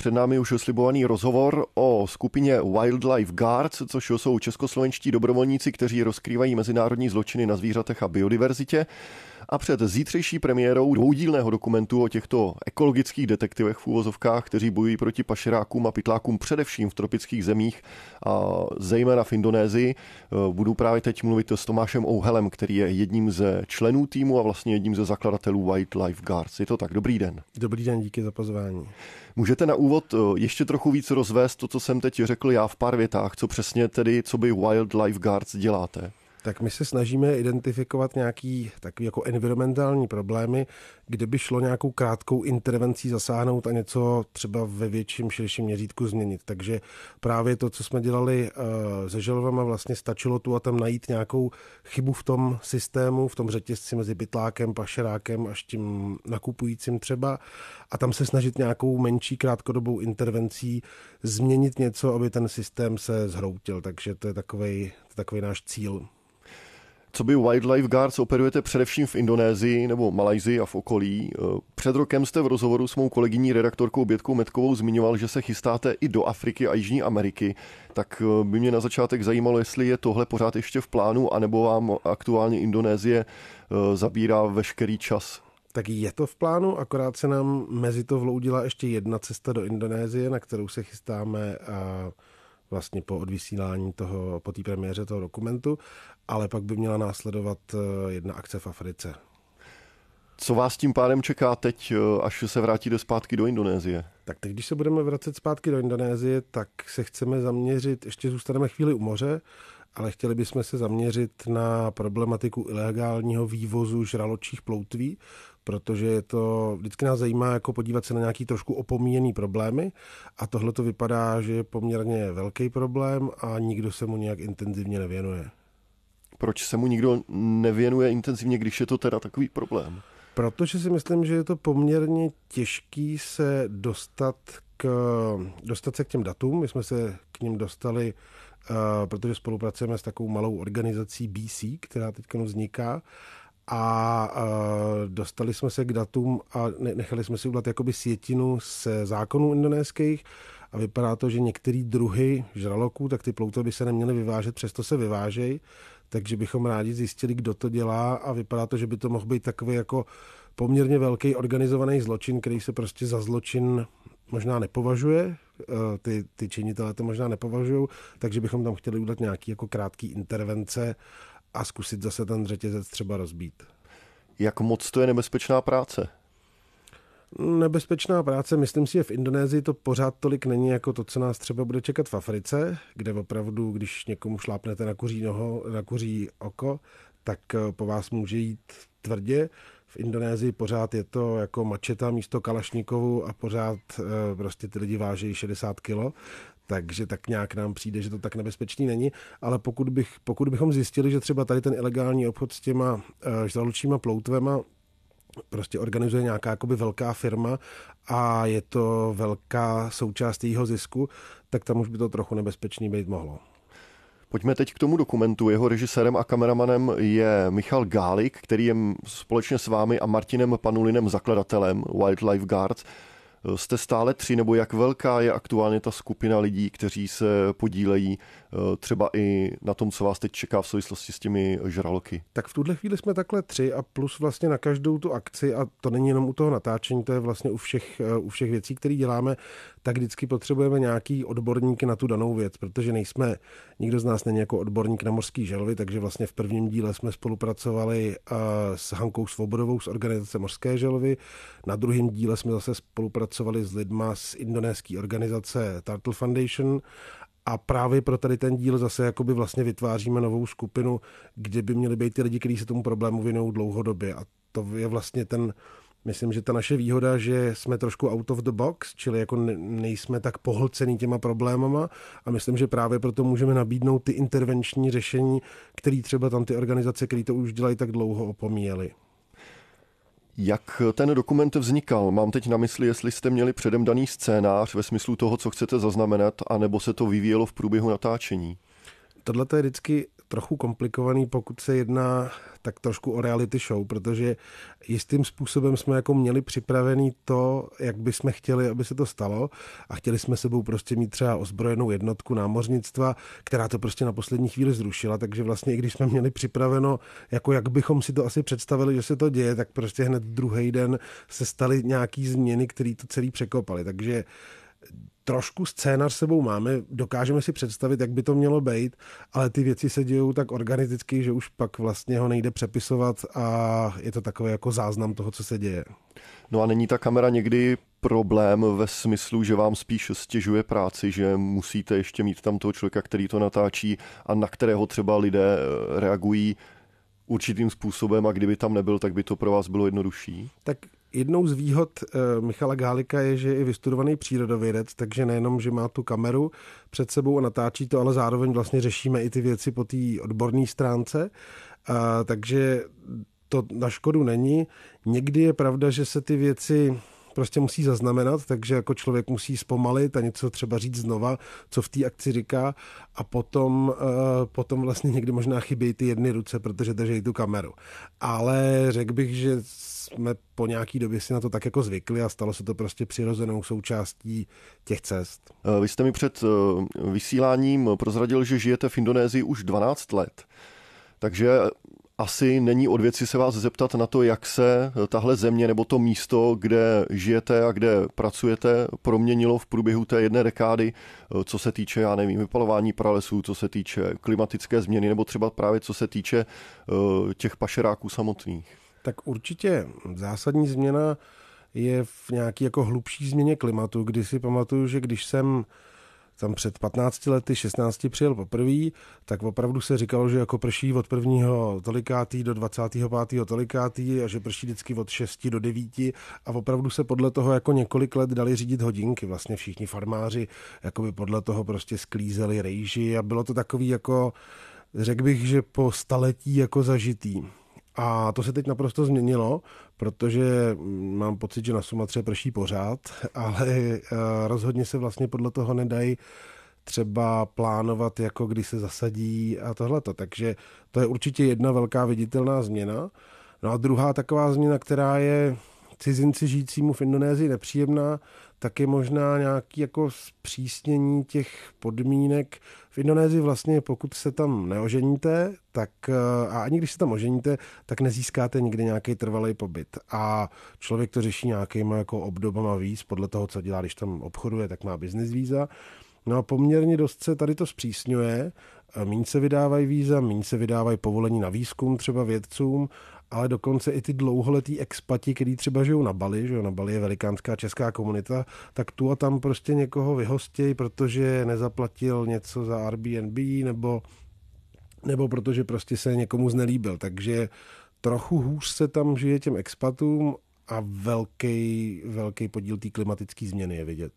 před námi už slibovaný rozhovor o skupině Wildlife Guards, což jsou českoslovenští dobrovolníci, kteří rozkrývají mezinárodní zločiny na zvířatech a biodiverzitě. A před zítřejší premiérou dvoudílného dokumentu o těchto ekologických detektivech v úvozovkách, kteří bojují proti pašerákům a pytlákům především v tropických zemích a zejména v Indonésii, budu právě teď mluvit s Tomášem Ouhelem, který je jedním ze členů týmu a vlastně jedním ze zakladatelů Wildlife Guards. Je to tak? Dobrý den. Dobrý den, díky za pozvání. Můžete na úvod ještě trochu víc rozvést to, co jsem teď řekl já v pár větách, co přesně tedy, co by Wildlife Guards děláte? Tak my se snažíme identifikovat nějaký takový jako environmentální problémy, kde by šlo nějakou krátkou intervencí zasáhnout a něco třeba ve větším, širším měřítku změnit. Takže právě to, co jsme dělali se želvama, vlastně stačilo tu a tam najít nějakou chybu v tom systému, v tom řetězci mezi pytlákem, pašerákem až tím nakupujícím třeba a tam se snažit nějakou menší krátkodobou intervencí změnit něco, aby ten systém se zhroutil. Takže to je takovej náš cíl. Co by Wildlife Guards operujete především v Indonésii nebo Malajsii a v okolí. Před rokem jste v rozhovoru s mou kolegyní redaktorkou Bětkou Metkovou zmiňoval, že se chystáte i do Afriky a Jižní Ameriky. Tak by mě na začátek zajímalo, jestli je tohle pořád ještě v plánu, anebo vám aktuálně Indonésie zabírá veškerý čas. Tak je to v plánu, akorát se nám mezi to vloudila ještě jedna cesta do Indonésie, na kterou se chystáme vlastně po odvysílání po té premiéře toho dokumentu, ale pak by měla následovat jedna akce v Africe. Co vás tím pádem čeká teď, až se vrátíte zpátky do Indonésie? Tak teď, když se budeme vracet zpátky do Indonésie, tak se chceme zaměřit, ještě zůstaneme chvíli u moře, ale chtěli bychom se zaměřit na problematiku ilegálního vývozu žraločích ploutví, protože je to, vždycky nás zajímá jako podívat se na nějaký trošku opomíjený problémy a tohle to vypadá, že je poměrně velký problém a nikdo se mu nějak intenzivně nevěnuje. Proč se mu nikdo nevěnuje intenzivně, když je to teda takový problém? Protože si myslím, že je to poměrně těžký se dostat se k těm datům. My jsme se k nim dostali, protože spolupracujeme s takovou malou organizací BC, která teď vzniká, a dostali jsme se k datům a nechali jsme si udělat jakoby sjetinu se zákonů indonéských a vypadá to, že některé druhy žraloků, tak ty ploutve by se neměly vyvážet, přesto se vyvážejí, takže bychom rádi zjistili, kdo to dělá a vypadá to, že by to mohl být takový jako poměrně velký organizovaný zločin, který se prostě za zločin možná nepovažuje, ty činitelé to možná nepovažují, takže bychom tam chtěli udělat nějaký jako krátký intervence a zkusit zase ten řetězec třeba rozbít. Jak moc to je nebezpečná práce? Nebezpečná práce, myslím si, že v Indonésii to pořád tolik není jako to, co nás třeba bude čekat v Africe, kde opravdu, když někomu šlápnete na kuří oko, tak po vás může jít tvrdě. V Indonésii pořád je to jako mačeta místo kalašníkovu a pořád prostě ty lidi vážejí 60 kilo, takže tak nějak nám přijde, že to tak nebezpečný není, ale pokud bychom zjistili, že třeba tady ten ilegální obchod s těma žraločíma ploutvema prostě organizuje nějaká jakoby velká firma a je to velká součást jejího zisku, tak tam už by to trochu nebezpečný být mohlo. Pojďme teď k tomu dokumentu. Jeho režisérem a kameramanem je Michal Gálik, který je společně s vámi a Martinem Panulinem zakladatelem Wildlife Guards. Jste stále 3, nebo jak velká je aktuálně ta skupina lidí, kteří se podílejí třeba i na tom, co vás teď čeká v souvislosti s těmi žraloky? Tak v tuhle chvíli jsme takhle 3 a plus vlastně na každou tu akci, a to není jenom u toho natáčení, to je vlastně u všech věcí, které děláme, tak vždycky potřebujeme nějaký odborníky na tu danou věc, protože nikdo z nás není jako odborník na mořský želvy, takže vlastně v prvním díle jsme spolupracovali s Hankou Svobodovou z organizace Mořské želvy, na druhém díle jsme zase spolupracovali s lidma z indonéské organizace Turtle Foundation a právě pro tady ten díl zase jakoby vlastně vytváříme novou skupinu, kde by měli být ty lidi, kteří se tomu problému věnují dlouhodobě. A to je vlastně myslím, že ta naše výhoda, že jsme trošku out of the box, čili jako nejsme tak pohlcený těma problémama a myslím, že právě proto můžeme nabídnout ty intervenční řešení, které třeba tam ty organizace, které to už dělají tak dlouho, opomíjely. Jak ten dokument vznikal? Mám teď na mysli, jestli jste měli předem daný scénář ve smyslu toho, co chcete zaznamenat, anebo se to vyvíjelo v průběhu natáčení? Tohle je vždycky trochu komplikovaný, pokud se jedná tak trošku o reality show, protože jistým způsobem jsme jako měli připravený to, jak bychom chtěli, aby se to stalo a chtěli jsme sebou prostě mít třeba ozbrojenou jednotku námořnictva, která to prostě na poslední chvíli zrušila, takže vlastně i když jsme měli připraveno, jako jak bychom si to asi představili, že se to děje, tak prostě hned druhý den se staly nějaký změny, které to celý překopaly, takže trošku scénář sebou máme, dokážeme si představit, jak by to mělo být, ale ty věci se dějou tak organicky, že už pak vlastně ho nejde přepisovat a je to takový jako záznam toho, co se děje. No a není ta kamera někdy problém ve smyslu, že vám spíš stěžuje práci, že musíte ještě mít tam toho člověka, který to natáčí a na kterého třeba lidé reagují určitým způsobem a kdyby tam nebyl, tak by to pro vás bylo jednodušší? Tak jednou z výhod Michala Gálika je, že je vystudovaný přírodovědec, takže nejenom, že má tu kameru před sebou a natáčí to, ale zároveň vlastně řešíme i ty věci po té odborné stránce, takže to na škodu není. Někdy je pravda, že se ty věci prostě musí zaznamenat, takže jako člověk musí zpomalit a něco třeba říct znova, co v té akci říká a potom vlastně někdy možná chybějí ty jedny ruce, protože drží tu kameru. Ale řekl bych, že jsme po nějaký době si na to tak jako zvykli a stalo se to prostě přirozenou součástí těch cest. Vy jste mi před vysíláním prozradil, že žijete v Indonésii už 12 let, takže asi není od věci se vás zeptat na to, jak se tahle země nebo to místo, kde žijete a kde pracujete, proměnilo v průběhu té jedné dekády, co se týče, já nevím, vypalování pralesů, co se týče klimatické změny nebo třeba právě co se týče těch pašeráků samotných. Tak určitě zásadní změna je v nějaký jako hlubší změně klimatu, kdy si pamatuju, že když jsem tam před 15 lety, 16 přijel poprvé, tak opravdu se říkalo, že jako prší od 1. tolikátý do 25. tolikátý a že prší vždycky od 6 do 9 a opravdu se podle toho jako několik let dali řídit hodinky. Vlastně všichni farmáři jakoby podle toho prostě sklízeli rejži a bylo to takový jako, řekl bych, že po staletí jako zažitý. A to se teď naprosto změnilo, protože mám pocit, že na Sumatře prší pořád, ale rozhodně se vlastně podle toho nedají třeba plánovat, jako kdy se zasadí a tohleto. Takže to je určitě jedna velká viditelná změna. No a druhá taková změna, která je cizinci žijícímu v Indonésii nepříjemná, tak je možná nějaké jako zpřísnění těch podmínek. V Indonésii vlastně, pokud se tam neoženíte, tak a ani když se tam oženíte, tak nezískáte nikdy nějaký trvalý pobyt. A člověk to řeší nějakýma jako obdobama víz, podle toho, co dělá, když tam obchoduje, tak má business víza. No a poměrně dost se tady to zpřísňuje. Míň se vydávají víza, míň se vydávají povolení na výzkum třeba vědcům, ale dokonce i ty dlouholetí expati, kteří třeba žijou na Bali, že na Bali je velikánská česká komunita, tak tu a tam prostě někoho vyhostějí, protože nezaplatil něco za Airbnb nebo protože prostě se někomu znelíbil. Takže trochu hůř se tam žije těm expatům a velký podíl té klimatické změny je vidět.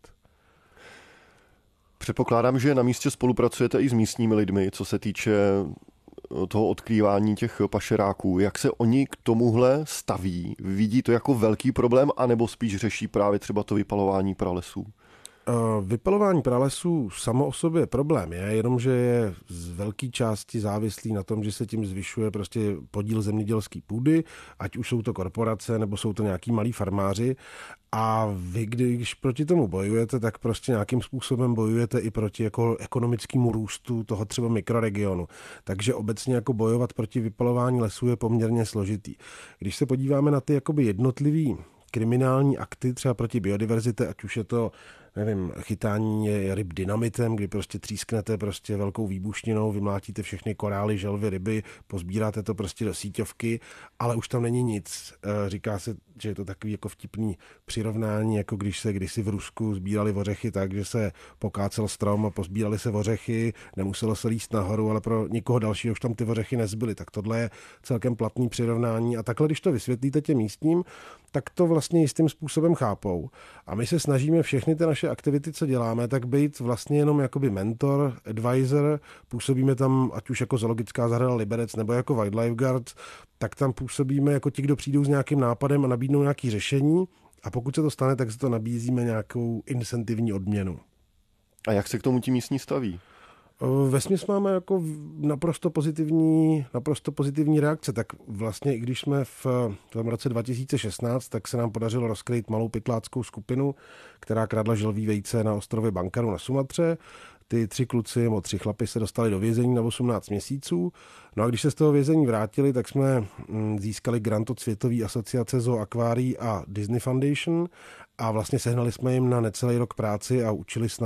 Předpokládám, že na místě spolupracujete i s místními lidmi, co se týče toho odkrývání těch pašeráků. Jak se oni k tomuhle staví? Vidí to jako velký problém, anebo spíš řeší právě třeba to vypalování pralesů? Vypalování pralesů samo o sobě problém je, jenomže je z velké části závislý na tom, že se tím zvyšuje prostě podíl zemědělské půdy, ať už jsou to korporace, nebo jsou to nějaký malí farmáři. A vy, když proti tomu bojujete, tak prostě nějakým způsobem bojujete i proti jako ekonomickému růstu toho třeba mikroregionu. Takže obecně jako bojovat proti vypalování lesů je poměrně složitý. Když se podíváme na ty jakoby jednotlivý kriminální akty třeba proti biodiverzitě, ať už je to, nevím, chytání ryb dynamitem, kdy prostě třísknete prostě velkou výbušninou, vymlátíte všechny korály, želvy, ryby, pozbíráte to prostě do síťovky, ale už tam není nic. Říká se, že je to takový jako vtipný přirovnání, jako když se kdysi v Rusku sbírali ořechy tak, že se pokácel strom a pozbírali se ořechy, nemuselo se líst nahoru, ale pro nikoho dalšího už tam ty ořechy nezbyly. Tak tohle je celkem platný přirovnání a takhle, když to vysvětlíte těm místním, tak to vlastně jistým způsobem chápou. A my se snažíme všechny ty naše aktivity, co děláme, tak být vlastně jenom jakoby mentor, advisor, působíme tam, ať už jako zoologická zahrada Liberec nebo jako Wildlife Guard, tak tam působíme jako ti, kdo přijdou s nějakým nápadem a nabídnou nějaké řešení a pokud se to stane, tak se to nabízíme nějakou incentivní odměnu. A jak se k tomu ti místní staví? Vesměs máme jako naprosto pozitivní reakce. Tak vlastně, i když jsme v tom roce 2016, tak se nám podařilo rozkrýt malou pytláckou skupinu, která kradla želví vejce na ostrově Bankaru na Sumatře. Ty 3 kluci nebo 3 chlapi se dostali do vězení na 18 měsíců. No a když se z toho vězení vrátili, tak jsme získali grant od Světové asociace Zoo Aquarií a Disney Foundation a vlastně sehnali jsme jim na necelý rok práci a učili s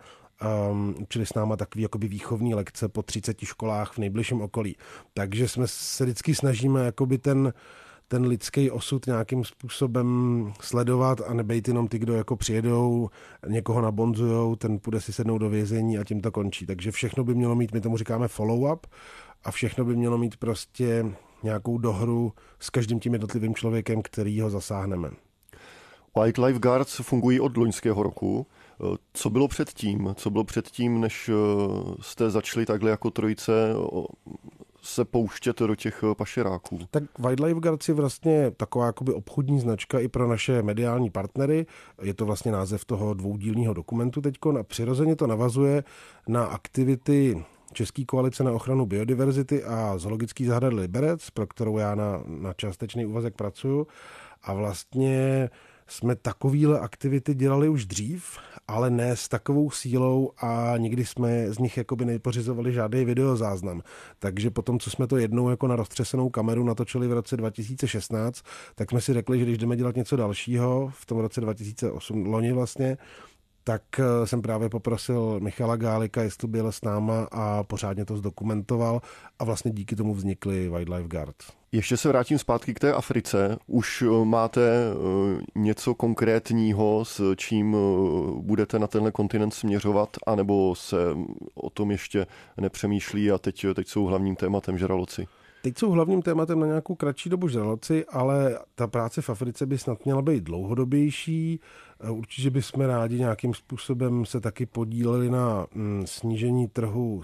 náma takový jakoby výchovní lekce po 30 školách v nejbližším okolí. Takže jsme se vždycky snažíme jakoby ten lidský osud nějakým způsobem sledovat a nebejt jenom ty, kdo jako přijedou, někoho nabonzujou, ten půjde si sednout do vězení a tím to končí. Takže všechno by mělo mít, my tomu říkáme follow-up, a všechno by mělo mít prostě nějakou dohru s každým tím jednotlivým člověkem, který ho zasáhneme. Wildlife Guards fungují od loňského roku. Co bylo předtím? Co bylo předtím, než jste začali takhle jako trojice se pouštět do těch pašeráků? Tak Wildlife Guards je vlastně taková jakoby obchodní značka i pro naše mediální partnery. Je to vlastně název toho dvoudílního dokumentu teďkon a přirozeně to navazuje na aktivity České koalice na ochranu biodiverzity a zoologický zahrady Liberec, pro kterou já na částečný úvazek pracuju. A vlastně jsme takovýhle aktivity dělali už dřív, ale ne s takovou sílou a nikdy jsme z nich jakoby nepořizovali žádný videozáznam. Takže potom, co jsme to jednou jako na roztřesenou kameru natočili v roce 2016, tak jsme si řekli, že když jdeme dělat něco dalšího, v tom roce 2008, loni vlastně, tak jsem právě poprosil Michala Gálika, jestli byl s náma a pořádně to zdokumentoval a vlastně díky tomu vznikly Wildlife Guards. Ještě se vrátím zpátky k té Africe. Už máte něco konkrétního, s čím budete na tenhle kontinent směřovat, anebo se o tom ještě nepřemýšlí a teď jsou hlavním tématem žraloci? Teď jsou hlavním tématem na nějakou kratší dobu žraloci, ale ta práce v Africe by snad měla být dlouhodobější. Určitě bychom rádi nějakým způsobem se taky podíleli na snížení trhu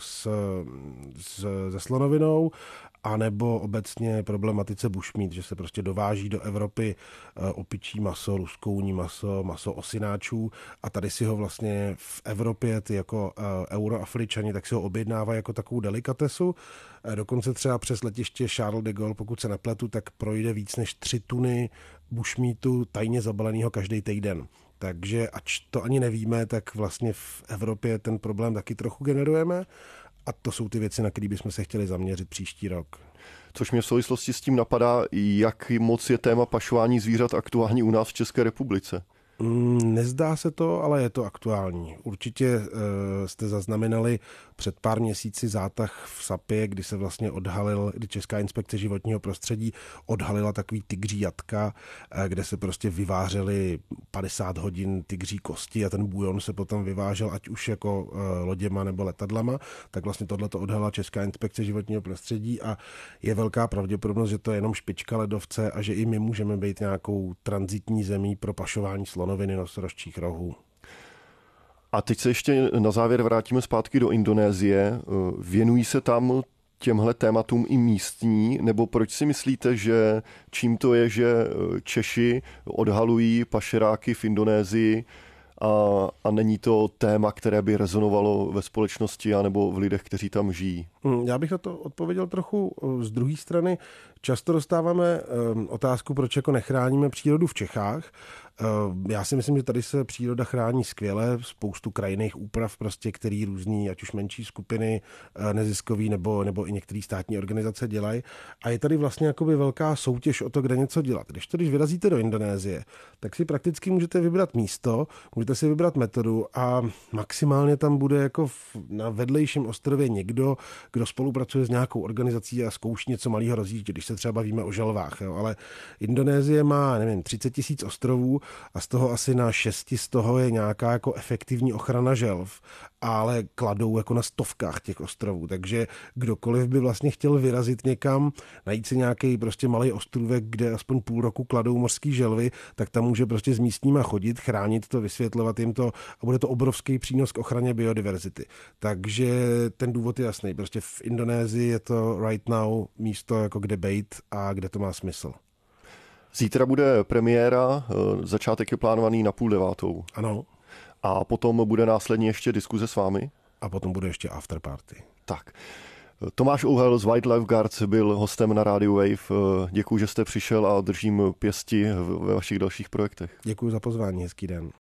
se slonovinou, anebo obecně problematice bushmeat, že se prostě dováží do Evropy opičí maso, luskouní maso, maso osináčů a tady si ho vlastně v Evropě ty jako euroafričani tak si ho objednávají jako takovou delikatesu. Dokonce třeba přes letiště Charles de Gaulle, pokud se nepletu, tak projde víc než 3 tuny bushmeatu tajně zabaleného každý týden. Takže ač to ani nevíme, tak vlastně v Evropě ten problém taky trochu generujeme a to jsou ty věci, na které bychom se chtěli zaměřit příští rok. Což mě v souvislosti s tím napadá, jak moc je téma pašování zvířat aktuální u nás v České republice. Nezdá se to, ale je to aktuální. Určitě jste zaznamenali před pár měsíci zátah v Sapě, kdy se vlastně kdy Česká inspekce životního prostředí odhalila takový tygří jatka, kde se prostě vyvářely 50 hodin tygří kosti a ten bujon se potom vyvážel ať už jako loděma nebo letadlama, tak vlastně tohleto odhalila Česká inspekce životního prostředí a je velká pravděpodobnost, že to je jenom špička ledovce a že i my můžeme být nějakou tranzitní zemí pro pašování slonoviny nosorožčích rohů. A teď se ještě na závěr vrátíme zpátky do Indonésie. Věnují se tam těmhle tématům i místní, nebo proč si myslíte, že čím to je, že Češi odhalují pašeráky v Indonésii a není to téma, které by rezonovalo ve společnosti anebo v lidech, kteří tam žijí? Já bych na to odpověděl trochu z druhé strany. Často dostáváme otázku, proč jako nechráníme přírodu v Čechách. Já si myslím, že tady se příroda chrání skvěle, spoustu krajinných úprav, prostě, který různý, ať už menší skupiny neziskový nebo i některé státní organizace dělají. A je tady vlastně jakoby velká soutěž o to, kde něco dělat. Když vyrazíte do Indonésie, tak si prakticky můžete vybrat místo, můžete si vybrat metodu a maximálně tam bude jako na vedlejším ostrově někdo, kdo spolupracuje s nějakou organizací a zkouší něco malého rozjíždět, když se třeba bavíme o želvách. Jo. Ale Indonésie má, 30 000 ostrovů a z toho asi na 6 z toho je nějaká jako efektivní ochrana želv, ale kladou jako na stovkách těch ostrovů. Takže kdokoliv by vlastně chtěl vyrazit někam, najít si nějaký prostě malý ostrůvek, kde aspoň půl roku kladou mořský želvy, tak tam může prostě s místníma chodit, chránit to, vysvětlovat jim to a bude to obrovský přínos k ochraně biodiverzity. Takže ten důvod je jasný. Prostě v Indonésii je to right now místo, jako kde bejt a kde to má smysl. Zítra bude premiéra, začátek je plánovaný na 8:30. Ano. A potom bude následně ještě diskuze s vámi? a potom bude ještě afterparty. Tak. Tomáš Ouhel z Wildlife Guards byl hostem na rádiu Wave. Děkuji, že jste přišel a držím pěsti ve vašich dalších projektech. Děkuji za pozvání, hezký den.